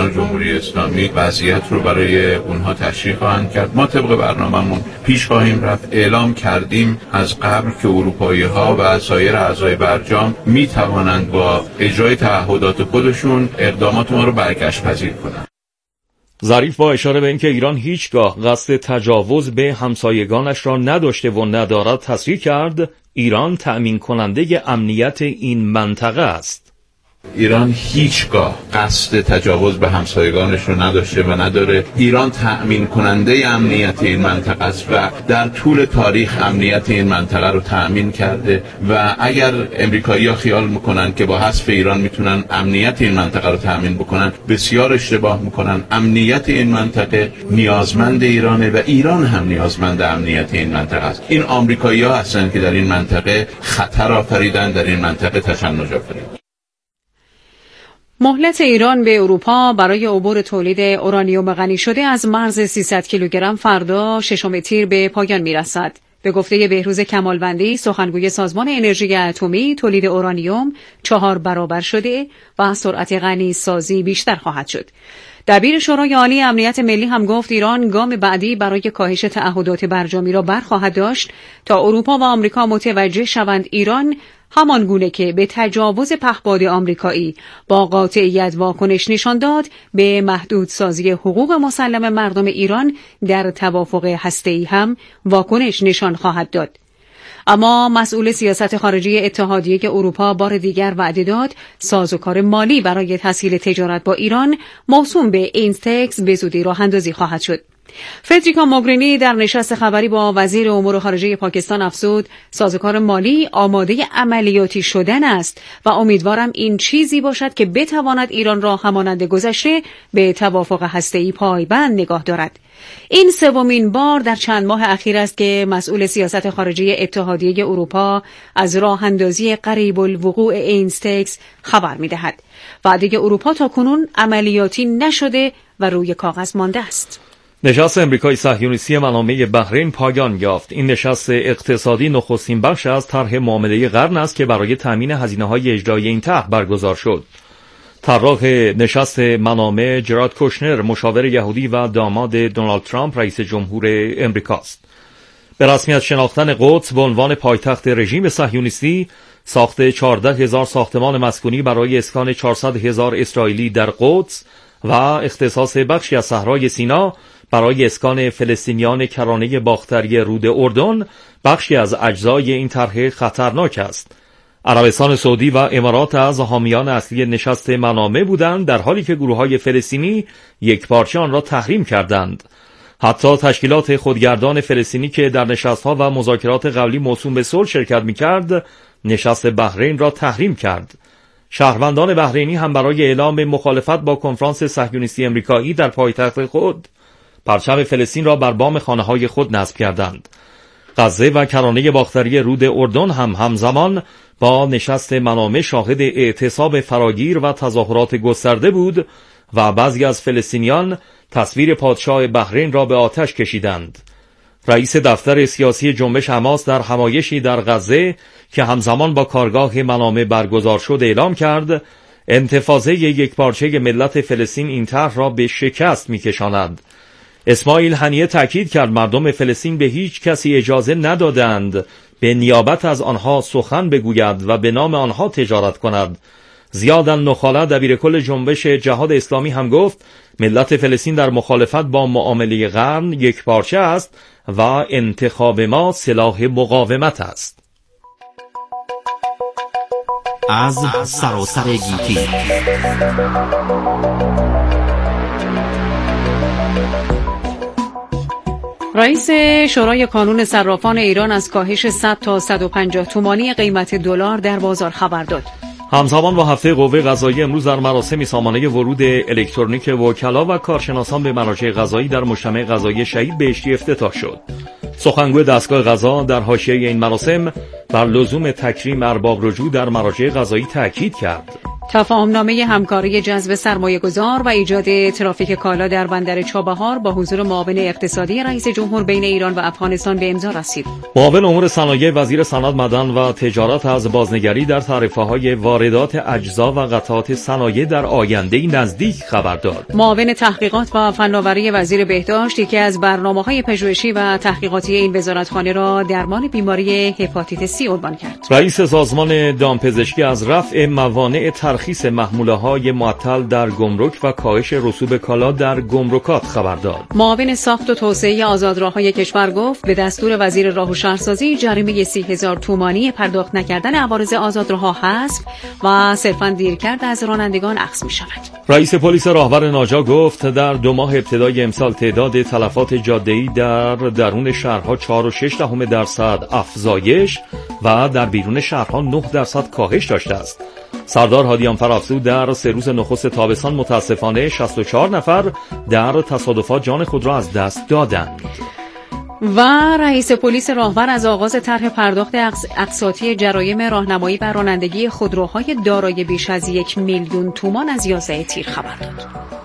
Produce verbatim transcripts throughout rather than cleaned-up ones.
سازمان جمهوری اسلامی وضعیت رو برای اونها تشریح خواهند کرد. ما طبق برنامه‌مون پیش خواهیم رفت. اعلام کردیم از قبل که اروپایی‌ها و سایر اعضای برجام می‌توانند با اجرای تعهدات خودشون اقدامات ما رو برگشت پذیر کنند. ظریف با اشاره به اینکه ایران هیچگاه قصد تجاوز به همسایگانش را نداشته و ندارد تصریح کرد ایران تأمین کننده امنیت این منطقه است. ایران هیچگاه قصد تجاوز به همسایگانش رو نداشته و نداره. ایران تأمین کننده امنیت این منطقه است و در طول تاریخ امنیت این منطقه رو تأمین کرده و اگر امریکایی‌ها خیال میکنن که با حذف ایران میتونن امنیت این منطقه رو تأمین بکنن، بسیار اشتباه میکنن. امنیت این منطقه نیازمند ایرانه و ایران هم نیازمند امنیت این منطقه است. این آمریکایی‌ها هستن که در این منطقه خطر آفریدن، در این منطقه تشنج آفریدن. مهلت ایران به اروپا برای عبور تولید اورانیوم غنی شده از مرز سیصد کیلوگرم فردا ششم تیر به پایان میرسد. به گفته بهروز کمالوندی سخنگوی سازمان انرژی اتمی، تولید اورانیوم چهار برابر شده و سرعت غنی سازی بیشتر خواهد شد. دبیر شورای عالی امنیت ملی هم گفت ایران گام بعدی برای کاهش تعهدات برجامی را برخواهد داشت تا اروپا و آمریکا متوجه شوند ایران همان گونه که به تجاوز پهپاد آمریکایی با قاطعیت واکنش نشان داد به محدودسازی حقوق مسلم مردم ایران در توافق هسته‌ای هم واکنش نشان خواهد داد. اما مسئول سیاست خارجی اتحادیه اروپا بار دیگر وعده داد سازوکار مالی برای تسهیل تجارت با ایران موسوم به اینستکس به زودی راه اندازی خواهد شد. فدریکا موگرینی در نشست خبری با وزیر امور خارجه پاکستان افزود سازوکار مالی آماده عملیاتی شدن است و امیدوارم این چیزی باشد که بتواند ایران را همانند گذشته به توافق هسته‌ای پایبند نگاه دارد. این سومین بار در چند ماه اخیر است که مسئول سیاست خارجی اتحادیه اروپا از راه اندازی قریب الوقوع اینستکس خبر می‌دهد. وعده اروپا تاکنون عملیاتی نشده و روی کاغذ مانده است. نشست امریکای صهیونیستی منامه بحرین پایان یافت. این نشست اقتصادی نخستین بخش از طرح معامله قرن است که برای تامین هزینه‌های اجرایی این طرح برگزار شد. طراح نشست منامه جراد کوشنر، مشاور یهودی و داماد دونالد ترامپ رئیس جمهور امریکاست. به رسمیت شناختن قدس به عنوان پایتخت رژیم صهیونیستی، ساخت چهارده هزار ساختمان مسکونی برای اسکان چهارصد هزار اسرائیلی در قدس و اختصاص بخشی از صحرای سینا برای اسکان فلسطینیان کرانه باختری رود اردن بخشی از اجزای این طرح خطرناک است. عربستان سعودی و امارات از حامیان اصلی نشست منامه بودند، در حالی که گروه‌های فلسطینی یکپارچه آن را تحریم کردند. حتی تشکیلات خودگردان فلسطینی که در نشست‌ها و مذاکرات قبلی موسوم به صلح شرکت می‌کرد، نشست بحرین را تحریم کرد. شهروندان بحرینی هم برای اعلام مخالفت با کنفرانس صهیونیستی امریکایی در پایتخت خود پرچم فلسطین را بر بام خانه‌های خود نصب کردند. غزه و کرانه باختری رود اردن هم همزمان با نشست منامه شاهد اعتصاب فراگیر و تظاهرات گسترده بود و بعضی از فلسطینیان تصویر پادشاه بحرین را به آتش کشیدند. رئیس دفتر سیاسی جنبش حماس در همایشی در غزه که همزمان با کارگاه منامه برگزار شد اعلام کرد انتفاضه یکپارچه ملت فلسطین این طرح را به شکست می‌کشاند. اسماعیل هنیه تأکید کرد مردم فلسطین به هیچ کسی اجازه ندادند به نیابت از آنها سخن بگوید و به نام آنها تجارت کند. زیاد النخاله دبیر کل جنبش جهاد اسلامی هم گفت ملت فلسطین در مخالفت با معامله قرن یک پارچه است و انتخاب ما سلاح مقاومت است. از سراسر گیتی رئیس شورای کانون صرافان ایران از کاهش صد تا صد و پنجاه تومانی قیمت دلار در بازار خبر داد. همزمان با هفته قوه قضاییه امروز در مراسمی سامانه ورود الکترونیک وکلا و کارشناسان به مراجع قضایی در مجتمع قضایی شهید بهشتی افتتاح شد. سخنگوی دستگاه قضا در حاشیه این مراسم بر لزوم تکریم ارباب رجوع در مراجع قضایی تاکید کرد. تفاهمنامه همکاری جذب سرمایه‌گذار و ایجاد ترافیک کالا در بندر چابهار با حضور معاون اقتصادی رئیس جمهور بین ایران و افغانستان به امضا رسید. معاون امور صنایع وزیر صنعت، معدن و تجارت از بازنگری در تعرفه‌های واردات اجزا و قطعات صنایع در آینده نزدیک خبر داد. معاون تحقیقات و فناوری وزیر بهداشت یکی از برنامه‌های پژوهشی و تحقیقاتی این وزارتخانه را درمان بیماری هپاتیت سی عنوان کرد. رئیس سازمان دامپزشکی از رفع موانع ترخیص محموله‌های معطل در گمرک و کاهش رسوب کالا در گمرکات خبر داد. معاون ساخت و توسعه آزادراه‌های کشور گفت به دستور وزیر راه و شهرسازی جریمه سی هزار تومانی پرداخت نکردن عوارض آزادراه‌ها حذف و صرفاً دیرکرد از رانندگان اخذ می‌شود. رئیس پلیس راهور ناجا گفت در دو ماه ابتدای امسال تعداد تلفات جاده‌ای در درون شهرها چهار و شش دهم درصد افزایش و در بیرون شهرها نه درصد کاهش داشته است. سردار هادیان فرافزود در سه روز نخست تابستان متاسفانه شصت و چهار نفر در تصادفات جان خود را از دست دادند. و رئیس پلیس راهور از آغاز طرح پرداخت اقساطی جرایم راهنمایی بر رانندگی خودروهای دارای بیش از یک میلیون تومان از یازده تیر خبر داد.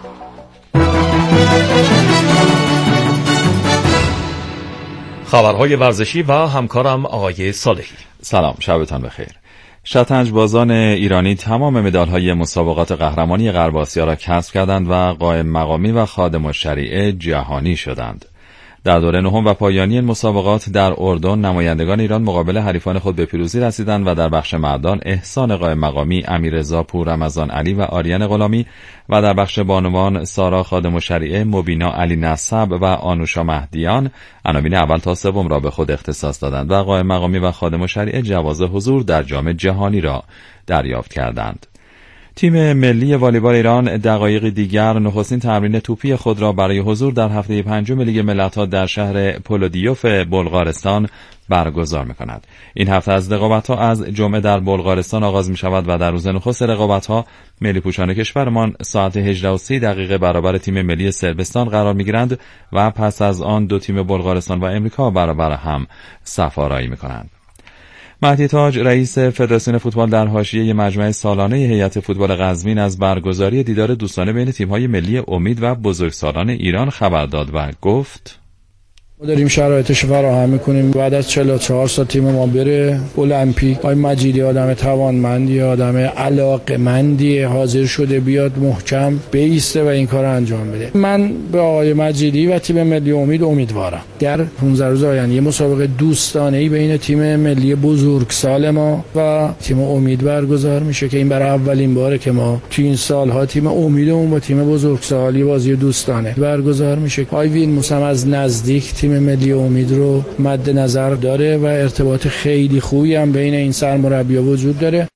خبرهای ورزشی و همکارم آقای صالحی. سلام، شبتان بخیر. شطرنج بازان ایرانی تمام مدال‌های مسابقات قهرمانی غرب آسیا را کسب کردند و قائم مقامی و خادم الشریعه جهانی شدند. در دوره نهم و پایانی این مسابقات در اردن نمایندگان ایران مقابل حریفان خود به پیروزی رسیدند و در بخش مردان احسان قائم مقامی، امیررضا پور رمضان علی و آریان غلامی و در بخش بانوان سارا خادم الشریعه، مبینا علی نسب و آنوشا مهدیان عناوین اول تا سوم را به خود اختصاص دادند و قائم مقامی و خادم الشریعه جواز حضور در جام جهانی را دریافت کردند. تیم ملی والیبال ایران دقایق دیگر نخستین تمرین توپی خود را برای حضور در هفته پنجم لیگ ملت‌ها در شهر پولودیوف بلغارستان برگزار می‌کند. این هفته از رقابت‌ها از جمعه در بلغارستان آغاز می‌شود و در روز نخست رقابت‌ها ملی پوشان کشورمان ساعت هجده و سی دقیقه برابر تیم ملی صربستان قرار می‌گیرند و پس از آن دو تیم بلغارستان و امریکا برابر هم صف آرایی می‌کنند. مهدی تاج رئیس فدراسیون فوتبال در حاشیه مجمع سالانه هیئت فوتبال قزوین از برگزاری دیدار دوستانه بین تیم‌های ملی امید و بزرگسالان ایران خبر داد و گفت ما داریم شرایطش فراهم می‌کنیم. بعد از چهل و چهار سال تیم ما بره المپیک. آقای مجیدی آدم توانمندی، آدم علاقه‌مندی، حاضر شده بیاد محکم بیسته و این کار انجام بده. من به آقای مجیدی و تیم ملی امید امیدوارم در پانزده روز آینده مسابقه دوستانه‌ای بین تیم ملی بزرگسال ما و تیم امید برگزار میشه که این برای اولین باره که ما تو این سال‌ها تیم امیدمون با تیم بزرگسالی بازی دوستانه برگزار میشه. آقای وین موسم از نزدیک تیم ملی امید رو مد نظر داره و ارتباط خیلی خوبی هم بین این سرمربی‌ها وجود داره.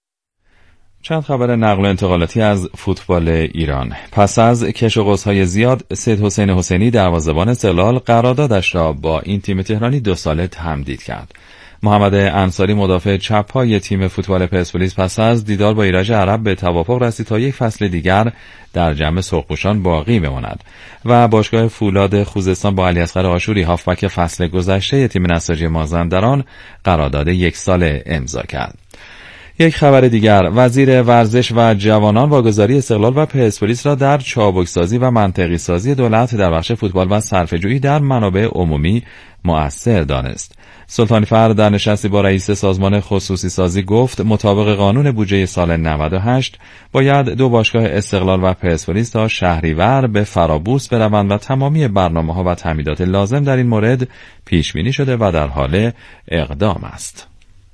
چند خبر نقل و انتقالاتی از فوتبال ایران. پس از کش و قوس‌های زیاد، سید حسین حسینی دروازه‌بان استقلال قراردادش را با این تیم تهرانی دو ساله تمدید کرد. محمد انصاری مدافع چپ پای تیم فوتبال پرسپولیس پس از دیدار با ایرج عرب به توافق رسید تا یک فصل دیگر در جمع سرخپوشان باقی بماند و باشگاه فولاد خوزستان با علیاصغر آشوری هافبک فصل گذشته تیم نساجی مازندران قرارداد یک ساله امضا کرد. یک خبر دیگر، وزیر ورزش و جوانان واگذاری استقلال و پرسپولیس را در چابکسازی و منطقی سازی دولت در بخش فوتبال و صرفه‌جویی در منابع عمومی مؤثر دانست. سلطانی فر در نشستی با رئیس سازمان خصوصی سازی گفت مطابق قانون بودجه سال نود و هشت باید دو باشگاه استقلال و پرسپولیس تا شهریور به فرابورس بروند و تمامی برنامه‌ها و تمهیدات لازم در این مورد پیش بینی شده و در حال اقدام است.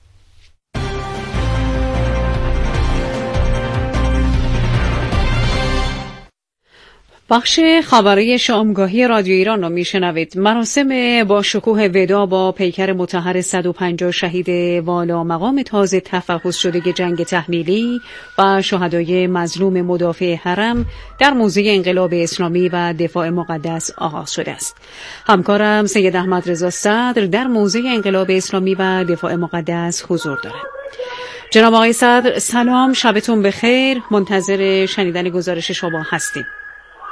بخش خبری شامگاهی رادیو ایران رو میشنوید. مراسم با شکوه ودا با پیکر مطهر صد و پنجاه شهید والا مقام تازه تفحص شده جنگ تحمیلی و شهدای مظلوم مدافع حرم در موزه انقلاب اسلامی و دفاع مقدس آغاز شده است. همکارم سید احمد رضا صدر در موزه انقلاب اسلامی و دفاع مقدس حضور دارد. جناب آقای صدر سلام، شبتون بخیر. منتظر شنیدن گزارش شما هستیم.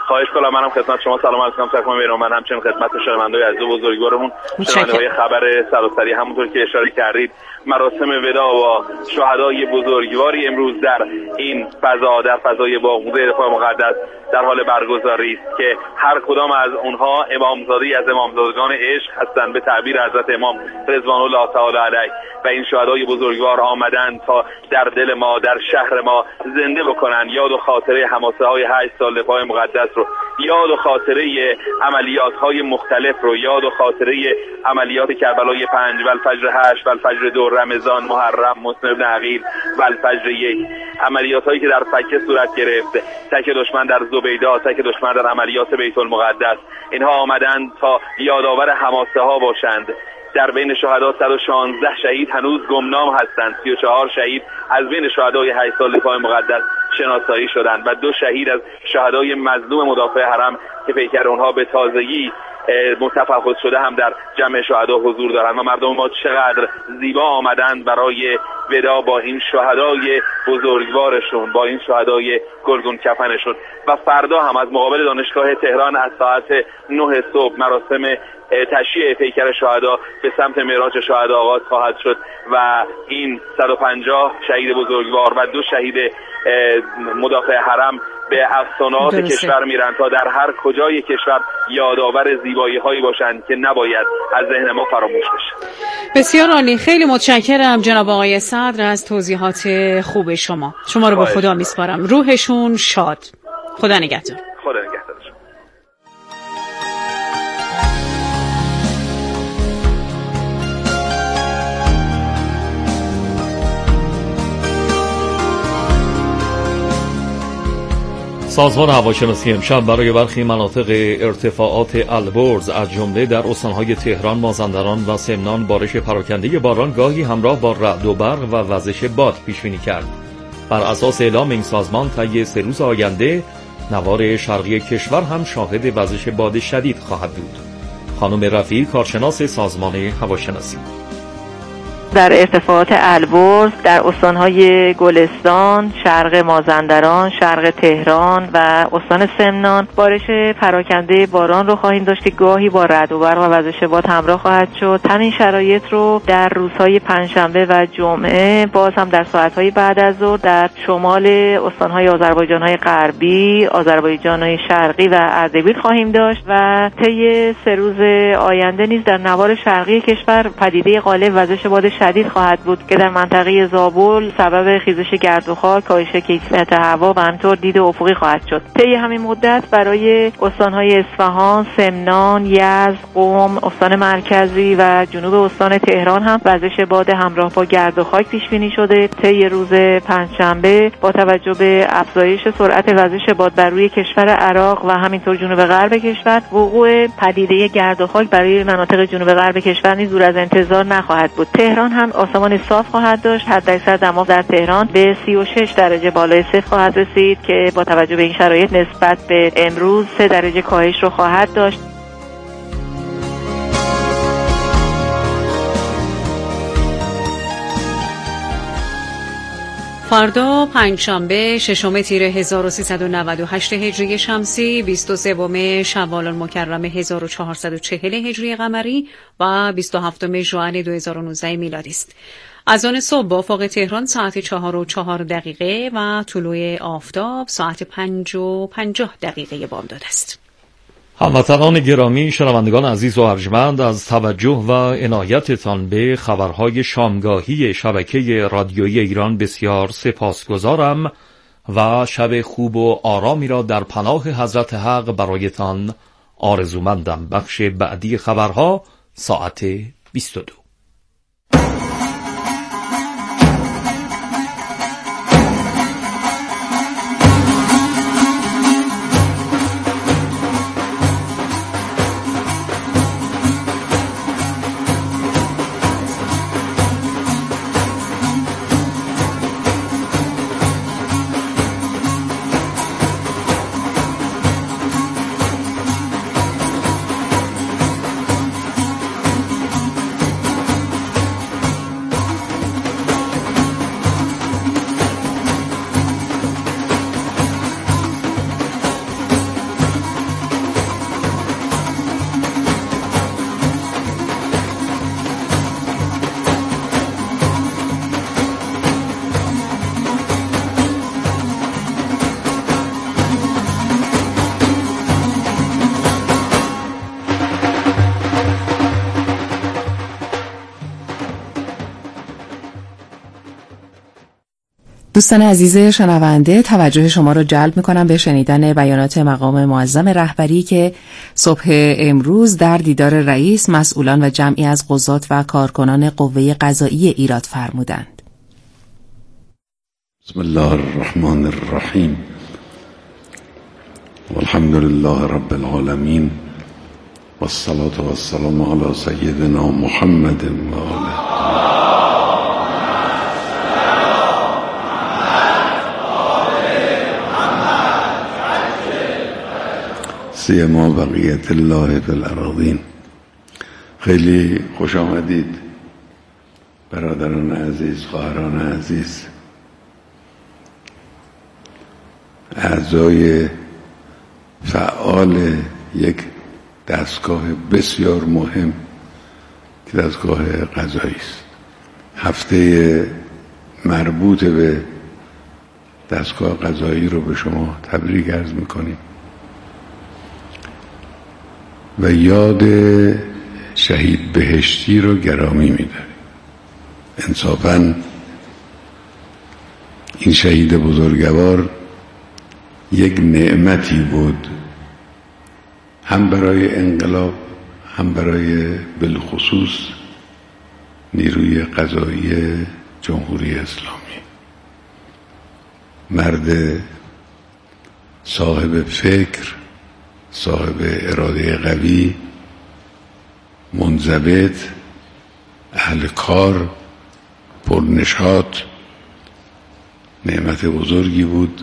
خواهش کنم منم خدمت شما سلام عرض کنم تکمون میرم من همچنین خدمت شنونده‌های عزیز و بزرگوارمون شنونده‌های خبر سراسری. همونطور که اشاره کردید مراسم وداع با شهدای بزرگواری امروز در این فضا در فضای باغ دفاع مقدس در حال برگزاری است که هر کدام از اونها امامزادی از امامزادگان عشق هستند به تعبیر حضرت امام رضوان الله تعالی علیه و این شهدای بزرگوار آمدند تا در دل ما در شهر ما زنده بکنن یاد و خاطره حماسه های هشت سال دفاع مقدس رو، یاد و خاطره عملیات های مختلف رو، یاد و خاطره عملیات کربلای پنج و الفجر هشت و الفجر دو، رمضان، محرم، مسلم بن عقیل و الفجر یک، عملیات هایی که در فکه صورت گرفت، تک دشمن در زبیدا، تک دشمن در عملیات بیت المقدس. اینها آمدند تا یادآور حماسه ها باشند. در بین شهدا صد و شانزده شهید هنوز گمنام هستند. سی و چهار شهید از بین شهدای هشت سال دفاع مقدس شناسایی شدند و دو شهید از شهدای مظلوم مدافع حرم که پیکر اونها به تازگی متفاوت شده هم در جمع شهدا حضور دارند و مردم ما چقدر زیبا آمدند برای ودا با این شهدای بزرگوارشون، با این شهدای گلگون کفنشون. و فردا هم از مقابل دانشگاه تهران از ساعت نه صبح مراسم تشییع پیکر شهدا به سمت معراج شهدا آغاز خواهد شد و این صد و پنجاه شهید بزرگوار و دو شهید مدافع حرم به افسانات کشور میرن تا در هر کجای کشور یادآور زیبایی هایی باشند که نباید از ذهن ما فراموش بشه. بسیار عالی، خیلی متشکرم جناب آقای صدر از توضیحات خوب شما. شما رو به خدا میسپارم. روحشون شاد. خدا نگهدار. خدا نگهدار. سازمان هواشناسی امشب برای برخی مناطق ارتفاعات البرز از جمله در استانهای تهران، مازندران و سمنان بارش پراکنده باران گاهی همراه با رعد و برق و وزش باد پیش بینی کرد. بر اساس اعلام این سازمان طی سه روز آینده نوار شرقی کشور هم شاهد وزش باد شدید خواهد بود. خانم رفیعی، کارشناس سازمان هواشناسی: در ارتفاعات البرز در استانهای گلستان، شرق مازندران، شرق تهران و استان سمنان بارش پراکنده باران رو خواهیم داشت که گاهی با رعد و برق و وزش باد همراه خواهد شد. همین شرایط رو در روزهای پنجشنبه و جمعه باز هم در ساعتهای بعد از ظهر در شمال استانهای آذربایجان‌های غربی، آذربایجان‌های شرقی و اردبیل خواهیم داشت و طی سه روز آینده نیز در نوار شرقی کشور پدیده غالب وزش باد شدید خواهد بود که در منطقه زابل سبب خیزش گرد و خاک، کاهش کیفیت هوا و همینطور دید افقی خواهد شد. طی همین مدت برای استان‌های اصفهان، سمنان، یزد، قم، استان مرکزی و جنوب استان تهران هم وزش باد همراه با گرد و خاک پیش بینی شده. طی روز پنجشنبه با توجه به افزایش سرعت وزش باد بر روی کشور عراق و همینطور جنوب غرب کشور، وقوع پدیده گرد و خاک برای مناطق جنوب غرب کشور نیز دور از انتظار نخواهد بود. تهران هم آسمان صاف خواهد داشت. حداکثر دما در تهران به سی و شش درجه بالای صفر خواهد رسید که با توجه به این شرایط نسبت به امروز سه درجه کاهش رو خواهد داشت. فردا پنجشنبه ششم تیر هزار و سیصد و نود و هشت هجری شمسی، بیست و سوم شوال المکرم هزار و چهارصد و چهل هجری قمری و بیست و هفتم ژوئن دو هزار و نوزده میلادی است. از آن صبح با افق تهران ساعت چهار و چهار دقیقه و طلوع آفتاب ساعت پنج و پنجاه دقیقه بامداد است. هموطنان گرامی، شنوندگان عزیز و ارجمند، از توجه و عنایتتان به خبرهای شامگاهی شبکه رادیویی ایران بسیار سپاسگزارم و شب خوب و آرامی را در پناه حضرت حق برایتان آرزومندم. بخش بعدی خبرها ساعت بیست و دو. دوستان عزیز شنونده، توجه شما را جلب می‌کنم به شنیدن بیانات مقام معظم رهبری که صبح امروز در دیدار رئیس، مسئولان و جمعی از قضات و کارکنان قوه قضایی ایراد فرمودند. بسم الله الرحمن الرحیم والحمد لله رب العالمین والصلاة والسلام علی سیدنا محمد و آله. سیما بقیت الله فی الارضین. خیلی خوش آمدید برادران عزیز، خواهران عزیز، اعضای فعال یک دستگاه بسیار مهم که دستگاه قضایی است. هفته مربوط به دستگاه قضایی رو به شما تبریک عرض میکنیم و یاد شهید بهشتی رو گرامی می‌داریم. انصافاً این شهید بزرگوار یک نعمتی بود، هم برای انقلاب، هم برای بالخصوص نیروی قضایی جمهوری اسلامی. مرد صاحب فکر، صاحب اراده قوی، منضبط، اهل کار، پرنشاط، نعمت بزرگی بود.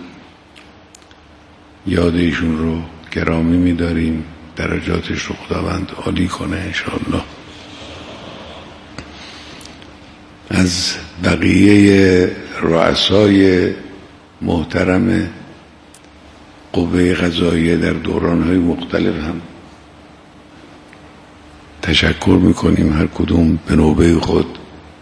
یاد ایشون رو گرامی می‌داریم. درجاتش رو خداوند عالی کنه انشاءالله. از بقیه رؤسای محترم قوه قضاییه در دوران‌های مختلف هم تشکر می‌کنیم. هر کدوم به نوبه خود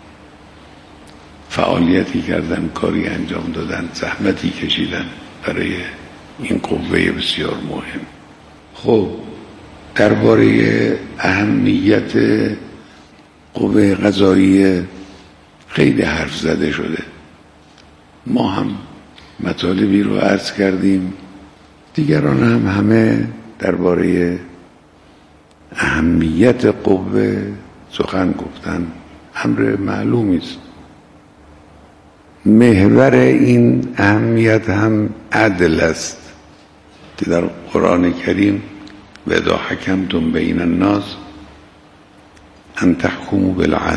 فعالیتی کردن، کاری انجام دادن، زحمتی کشیدن برای این قوه بسیار مهم. خب درباره اهمیت قوه قضاییه خیلی حرف زده شده. ما هم مطالبی رو عرض کردیم، دیگران هم همه درباره اهمیت قوه سخن گفتن. امر معلومی است. محور این اهمیت هم عدل است که در قرآن کریم و اذا حکمتم بین الناس ان تحکموا بالعدل.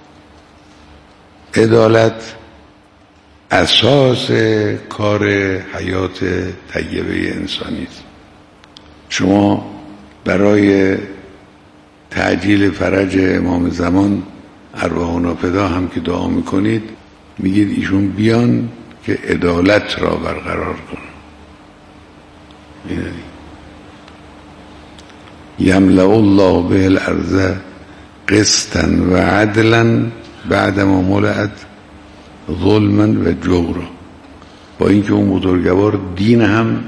عدالت اساس کار حیات طیبه انسانی است. شما برای تعجیل فرج امام زمان ارواحنا فدا هم که دعا میکنید، میگید ایشون بیان که عدالت را برقرار کنن. یملأ الله به الارض قسطا و عدلا بعدما ملئت ظلما و جورا. با اینکه اون بزرگوار دین هم،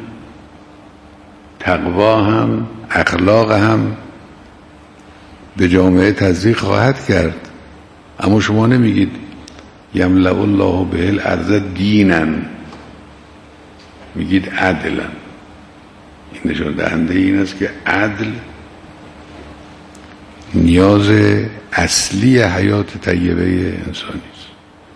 تقوا هم، اخلاق هم به جامعه تزریق خواهد کرد، اما شما نمیگید یملأ الله به الارض دینا، میگید عدلا. این نشان دهنده این است که عدل نیاز اصلی حیات طیبه انسانی است.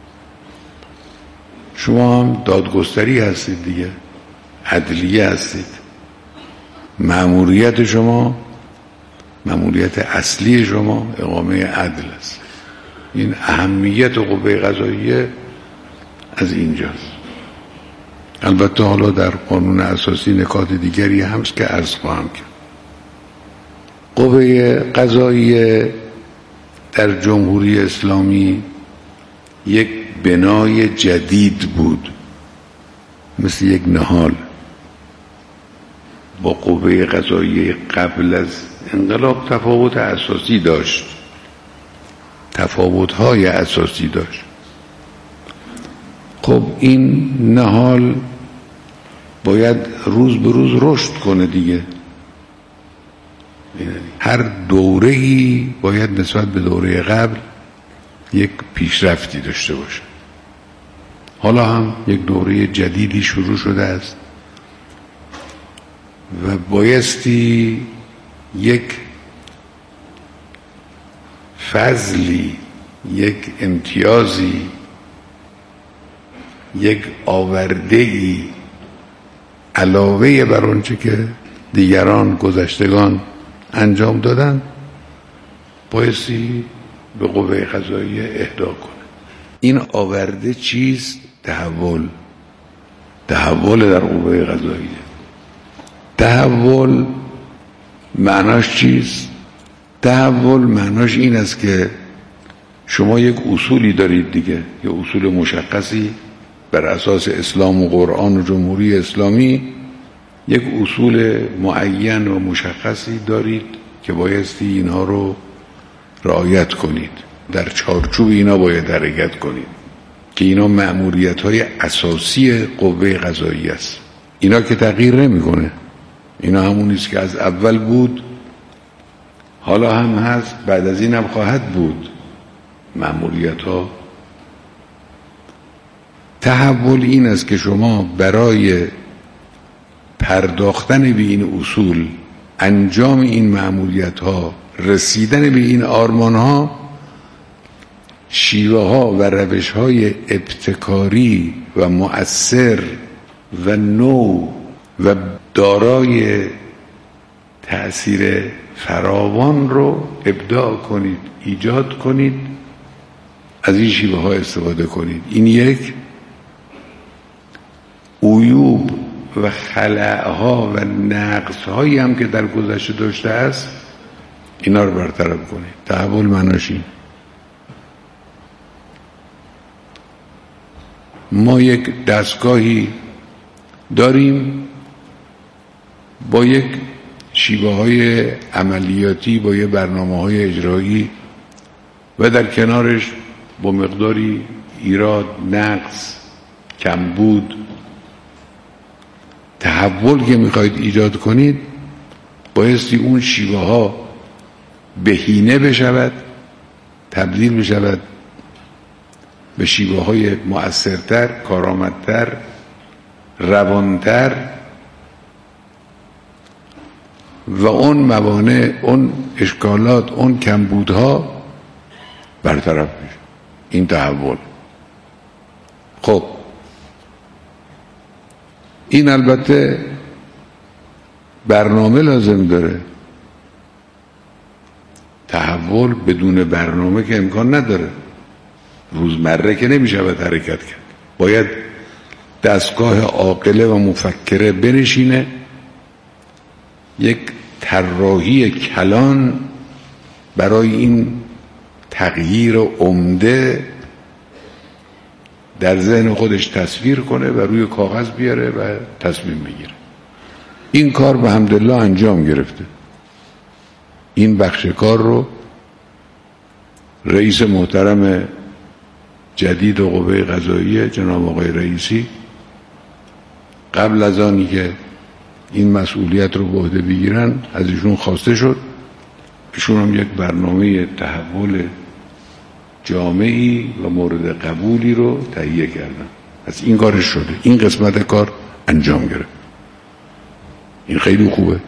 شما هم دادگستری هستید دیگه، عدلیه هستید. مأموریت شما، مأموریت اصلی شما اقامه عدل است. این اهمیت قوه قضاییه از اینجاست. البته حالا در قانون اساسی نکات دیگری هست که عرض خواهم کرد. قوه قضاییه در جمهوری اسلامی یک بنای جدید بود، مثل یک نهال. با قوه قضاییه قبل از انقلاب تفاوت اساسی داشت، تفاوت‌های اساسی داشت. خب این نهال باید روز به روز رشد کنه دیگه. هر دوره‌ای باید نسبت به دوره قبل یک پیشرفتی داشته باشه. حالا هم یک دوره جدیدی شروع شده است و بایستی یک فضلی، یک امتیازی، یک آورده‌ای علاوه بر آنچه که دیگران گذشتگان انجام دادن بایستی به قوه قضاییه اهدا کنه. این آورده چیست؟ تحول. تحول در قوه قضاییه. تحول معناش چیست؟ تحول معناش این است که شما یک اصولی دارید دیگه، یک اصول مشخصی بر اساس اسلام و قرآن و جمهوری اسلامی، یک اصول معین و مشخصی دارید که بایستی اینها رو رعایت کنید، در چارچوب اینا باید حرکت کنید که اینا مأموریت‌های اساسی قوه قضاییه است. اینا که تغییر نمی‌کنه، اینا همونی است که از اول بود، حالا هم هست، بعد از این هم خواهد بود. مأموریت‌ها تحول این است که شما برای پرداختن به این اصول، انجام این مأموریت‌ها، رسیدن به این آرمان‌ها، شیوه ها و روش های ابتکاری و مؤثر و نو و دارای تأثیر فراوان رو ابداع کنید، ایجاد کنید، از این شیوه ها استفاده کنید. این یک. عیوب و خلأها و نقص هایی هم که در گذشته داشته است اینا رو برطرف کنید. تحول معناش این. ما یک دستگاهی داریم با یک شیوه های عملیاتی، با یه برنامه های اجرایی و در کنارش با مقداری ایراد، نقص، کمبود. تحول که میخواید ایجاد کنید بایستی اون شیوه ها بهینه بشود، تبدیل بشود به شیوه های مؤثرتر، کارآمدتر، روانتر و اون موانع، اون اشکالات، اون کمبودها برطرف میشه. این تحول. خب این البته برنامه لازم داره. تحول بدون برنامه که امکان نداره. روزمره که نمیشه باید حرکت کرد. باید دستگاه عاقله و مفکره بنشینه، یک طراحی کلان برای این تغییر عمده در ذهن خودش تصویر کنه و روی کاغذ بیاره و تصمیم بگیره. این کار به حمدالله انجام گرفته. این بخش کار رو رئیس محترم جدید قوه قضاییه جناب آقای رئیسی قبل از آنی که این مسئولیت رو به عهده بگیرن از ایشون خواسته شد. ایشون هم یک برنامه تحول جامعی و مورد قبولی رو تهیه کردن. از این کارش شده. این قسمت کار انجام گرفت. این خیلی خوبه.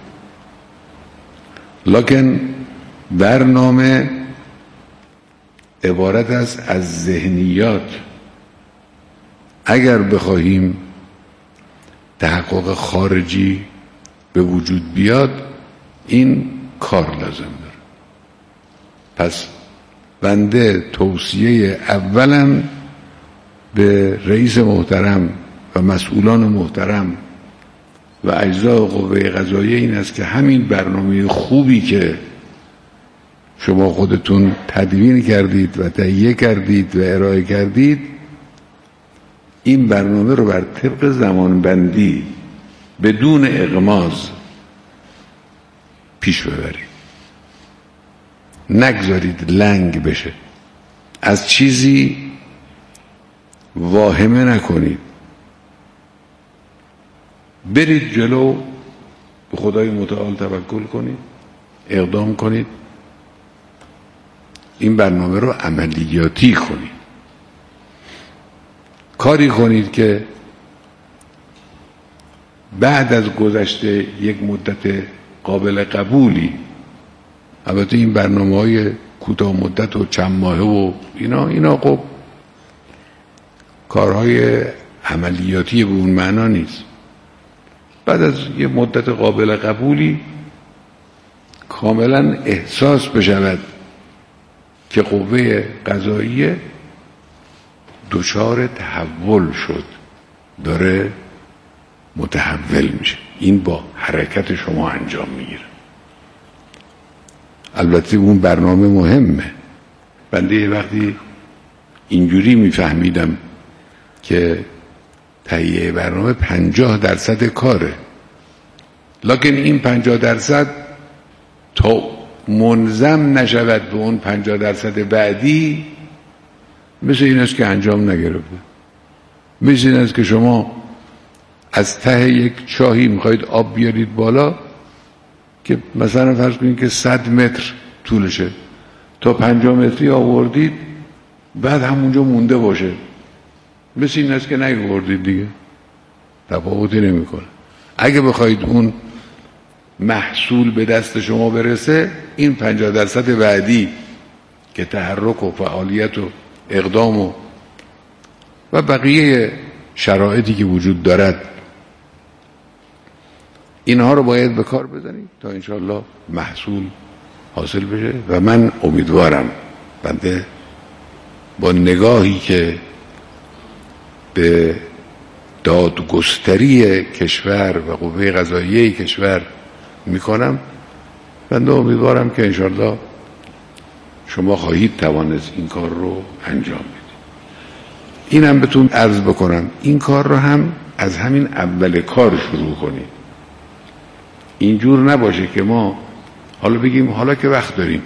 لکن برنامه عبارت است از ذهنیات. اگر بخواهیم تحقق خارجی به وجود بیاد این کار لازم داره. پس بنده توصیه اولا به رئیس محترم و مسئولان محترم و اجزای قوه قضاییه این است که همین برنامه خوبی که شما خودتون تدوین کردید و تهیه کردید و ارائه کردید، این برنامه رو بر طبق زمانبندی بدون اغماض پیش ببرید. نگذارید لنگ بشه. از چیزی واهمه نکنید. برید جلو، به خدای متعال توکل کنید، اقدام کنید، این برنامه رو عملیاتی کنید. کاری کنید که بعد از گذشته یک مدت قابل قبولی، البته این برنامه‌های کوتاه مدت و چند ماهه و اینا اینا خب کارهای عملیاتی به اون معنا نیست. بعد از یه مدت قابل قبولی کاملا احساس بشود که قوه قضاییه دچار تحول شد، داره متحول میشه، این با حرکت شما انجام میگیره. البته اون برنامه مهمه. بنده یه وقتی اینجوری میفهمیدم که تهیه برنامه پنجاه درصد کاره، لکن این پنجاه درصد تا منظم نشود به اون پنجاه درصد بعدی مثل این است که انجام نگرفته. مثل این است که شما از ته یک چاهی میخواید آب بیارید بالا که مثلا فرض کنید که صد متر طولشه، تا پنجاه متری آوردید بعد همونجا مونده باشه، مثل این است که نیاوردید دیگه، تفاوتی نمیکنه. اگه بخواید اون محصول به دست شما برسه، این پنجاه درصد بعدی که تحرک و فعالیت و اقدام و و بقیه شرایطی که وجود دارد، اینها رو باید به کار بزنید تا انشاءالله محصول حاصل بشه. و من امیدوارم بنده با نگاهی که به دادگستری کشور و قوه قضاییه کشور میکنم، بنده امیدوارم که انشاءالله شما خواهید توانست این کار رو انجام بدید. اینم بهتون عرض بکنم، این کار رو هم از همین اول کار شروع کنید. اینجور نباشه که ما حالا بگیم حالا که وقت داریم،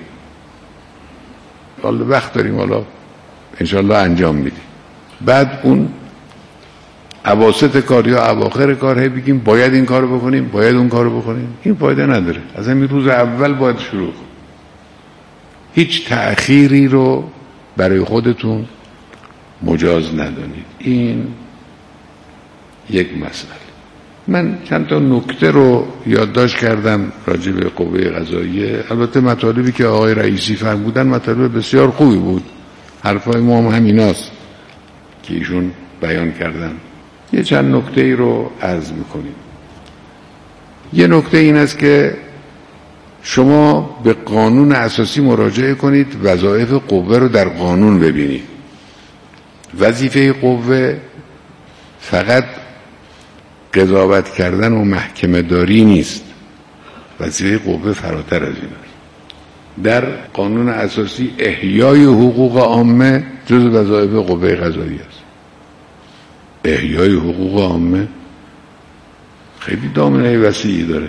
حالا وقت داریم، حالا انشاءالله انجام میدیم، بعد اون اواسط کار یا اواخر کار هی بگیم باید این کارو بکنیم، باید اون کارو بکنیم. این فایده نداره. از همین روز اول باید شروع کنیم. هیچ تأخیری رو برای خودتون مجاز ندانید. این یک مسئله. من چند تا نکته رو یادداشت کردم راجع به قوه قضاییه. البته مطالبی که آقای رئیسی فرمودن مطالب بسیار خوبی بود، حرفای ما هم همیناست که ایشون بیان کردن. یه چند نکته ای رو عرض میکنیم. یه نکته این است که شما به قانون اساسی مراجعه کنید، وظایف قوه رو در قانون ببینید. وظیفه قوه فقط قضاوت کردن و محکمه داری نیست، وظیفه قوه فراتر از این است. در قانون اساسی احیای حقوق عامه جز وظایف قوه قضاییه است. احیای حقوق عامه خیلی دامنه وسیعی داره،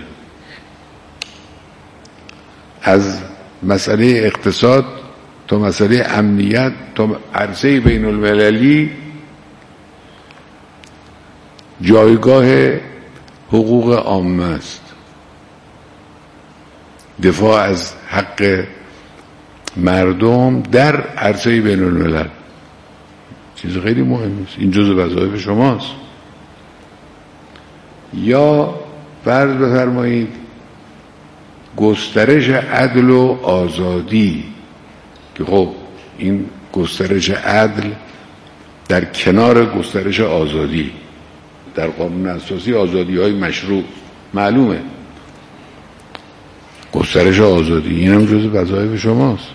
از مسئله اقتصاد تا مسئله امنیت تا عرصه بین المللی. جایگاه حقوق عامه است، دفاع از حق مردم در عرصه بین الملل چیز خیلی مهمی است. این جزء وظایف شماست. یا فرض بفرمایید گسترش عدل و آزادی، که خب این گسترش عدل در کنار گسترش آزادی در قانون اساسی آزادی های مشروع معلومه، گسترش آزادی این هم جز وظایف شماست.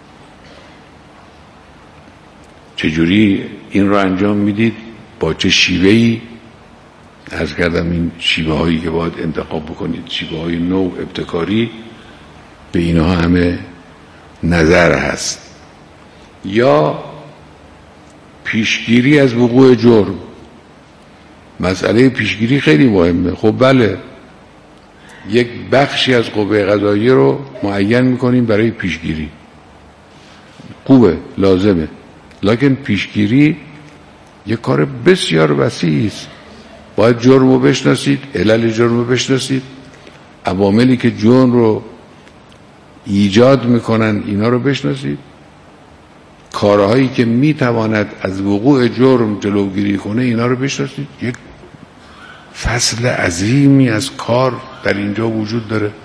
چجوری این رو انجام میدید، با چه شیوهی؟ عرض کردم این شیوه هایی که باید انتخاب بکنید، شیوه های نو ابتکاری، به اینها همه نظر هست. یا پیشگیری از وقوع جرم. مسئله پیشگیری خیلی مهمه. خب بله، یک بخشی از قوه قضاییه رو معین میکنیم برای پیشگیری، خوبه، لازمه، لکن پیشگیری یک کار بسیار وسیعی است. باید جرم رو بشناسید، علل جرم رو بشناسید، عواملی که جرم رو ایجاد میکنن اینا رو بشناسید، کارهایی که میتواند از وقوع جرم جلوگیری کنه اینا رو بشناسید. یک فصل عظیمی از کار در اینجا وجود داره.